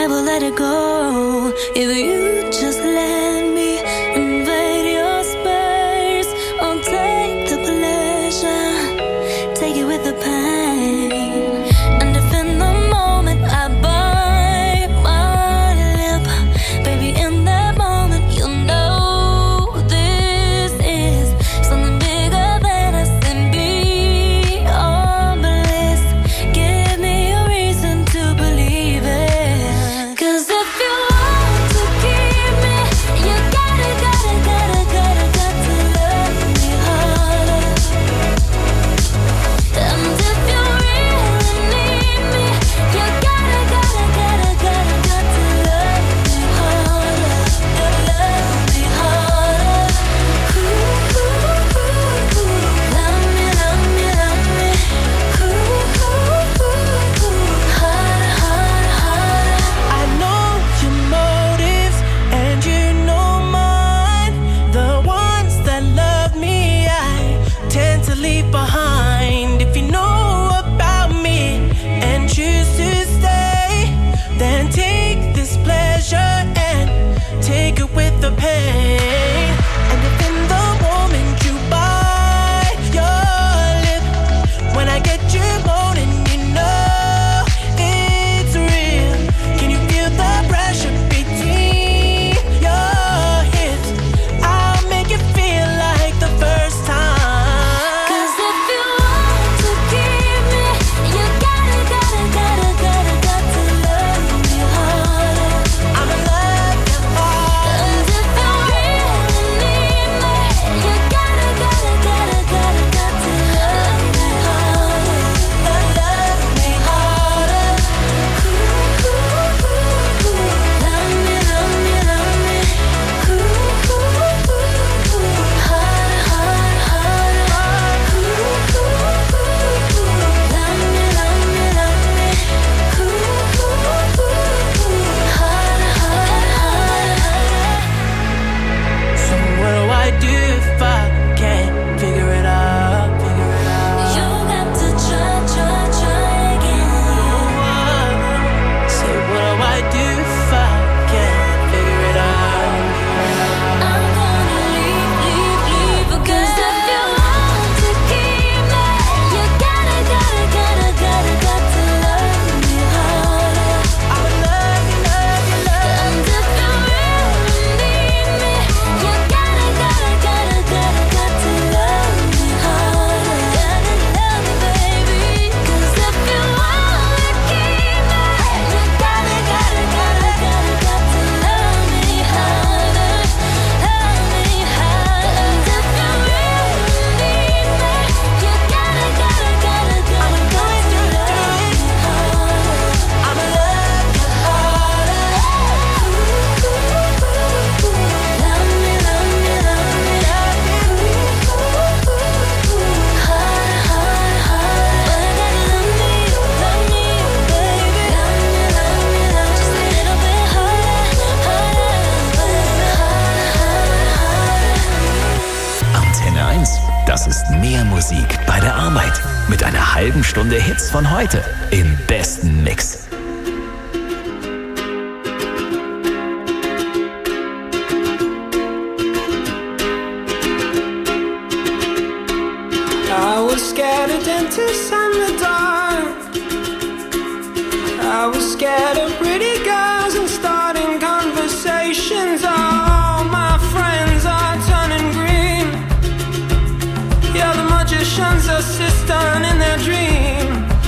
never let it go. If you just let me invade your space, I'll take the pleasure, take it with the pain. And if in the moment I bite my lip, baby, in that moment you know this is something bigger than us and beyond bliss. Give me a reason to believe it. 'Cause if you want to keep me, you gotta to love me harder. And if you really need me, you gotta to love me harder. Love me harder. Ooh, love me, love me, love me. Harder, harder, harder. I know your motives and you know mine. The ones that love me, I tend to leave behind. If you know about me and choose to stay, then take this pleasure and take it with the pain. And if in the moment you bite your lip, when I get you moaning, you know it's real. Can you feel the pressure between your hips? I'll make it feel like the first time. 'Cause if you want to keep me, you gotta to love me harder. I'ma love you hard. And if you really need me, you gotta to love me harder. Love me harder. Love me, love me, love me. Harder, harder, harder. Love me, love me, love me. Harder, harder, harder. So what do I do if I can't figure it out? You got to try again. Say what do I do if I can't figure it out? I'm gonna leave. 'Cause if you want to keep me, you gotta to love me harder. I'ma love you, love you, love And if you really need me, you gotta to love me harder. Gotta love me, baby. 'Cause if you want to keep me, you gotta to love me harder. Love me harder. And if you really need me, you gotta to love me harder. I'ma love you harder. Love me, love me, love me. Harder, harder, harder. But I gotta love me, baby. Love me, just a little bit harder, harder. Antenne 1. Das ist mehr Musik bei der Arbeit. Mit einer halben Stunde Hits von heute im besten Mix. I was scared of dentists and the dark. I was scared of pretty girls and starting conversations. All my friends are turning green. Yeah, the magician's assistant in their dream.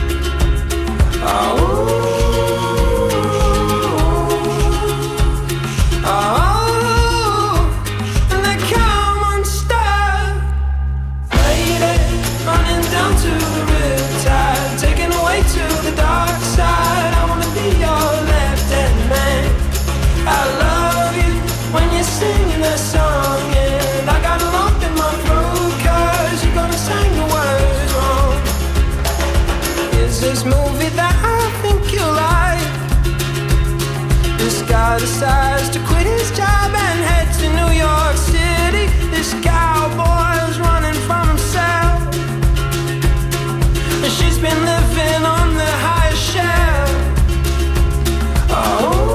And they come unstuck. Lady, running down to the riptide, taken away to the dark side. I wanna be your left-hand man. I love you when you're singing that song, and I got a lump in my throat 'cause you're gonna sing the words wrong. Is this movie that I think you like? This guy decides to quit his job and head to New York City. This cowboy's running from himself, and she's been living on the highest shelf. Oh,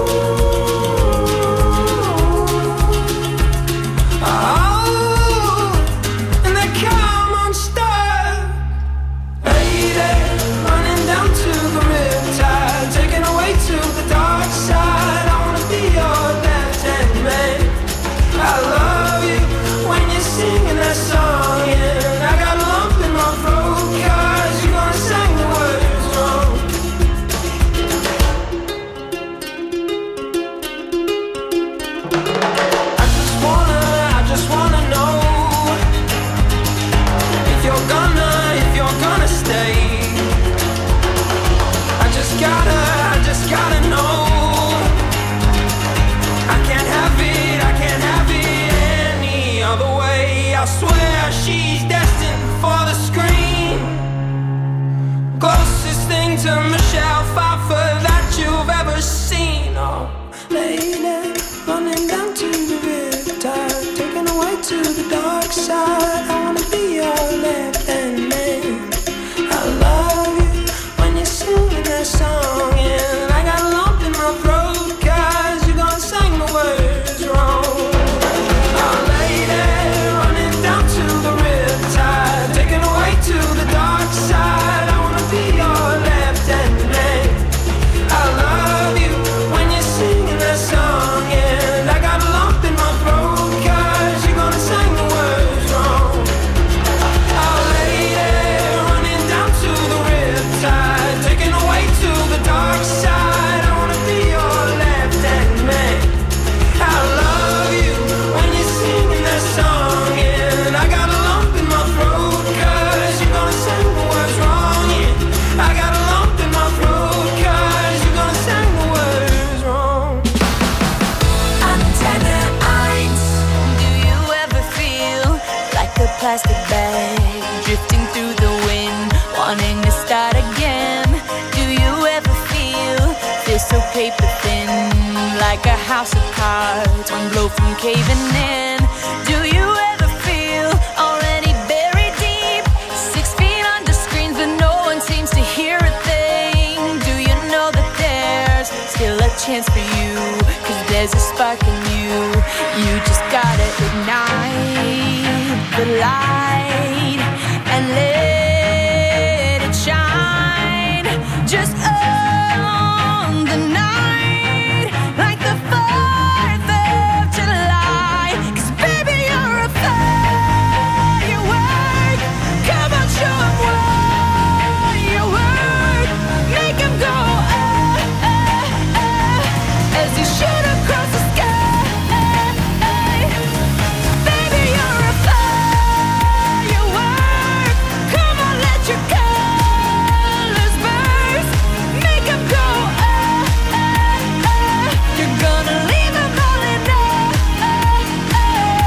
lady, running down to the riptide, taken away to the dark side. I wanna be your left-hand man. I love you when you're singing that song, and I got a lump in my throat 'cause you're gonna sing the words wrong. Oh lady, running down to the riptide, taken away to the dark side. I wanna be your left-hand man. I love you when you're singing that song, and I got a lump in my throat 'cause you're gonna sing the words wrong. Oh lady, running down to the riptide, taken away to the dark side. I wanna be your left-hand man. I love you when you're singing that song, and I got a lump in my throat 'cause you're gonna sing the words wrong. Yeah, I got a lump in my throat 'cause you're gonna sing the words wrong. Antenne 1. Do you ever feel like a plastic bag drifting through the wind, wanting to start again? Do you ever feel so paper thin, like a house of cards, one blow from caving in? Do you ever feel already buried deep, 6 feet under screens, but no one seems to hear a thing? Do you know that there's still a chance for you, 'cause there's a spark in you. You just gotta ignite the light.